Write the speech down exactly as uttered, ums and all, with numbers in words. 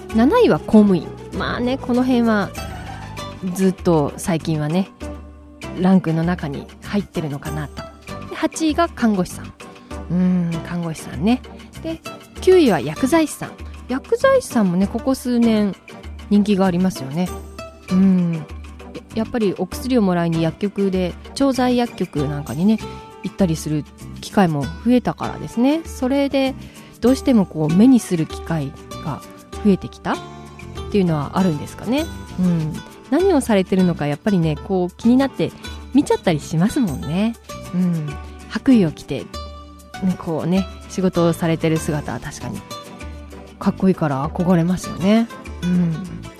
なないは公務員。まあね、この辺はずっと最近はねランクの中に入ってるのかなと。ではちいが看護師さん。うーん看護師さんね。できゅういは薬剤師さん。薬剤師さんもねここ数年人気がありますよね。うーんやっぱりお薬をもらいに薬局で調剤薬局なんかにね行ったりする機会も増えたからですね。それでどうしてもこう目にする機会が増えてきたっていうのはあるんですかね。うん、何をされてるのかやっぱりねこう気になって見ちゃったりしますもんね。うん、白衣を着て、ね、こうね仕事をされてる姿は確かにかっこいいから憧れますよね。うん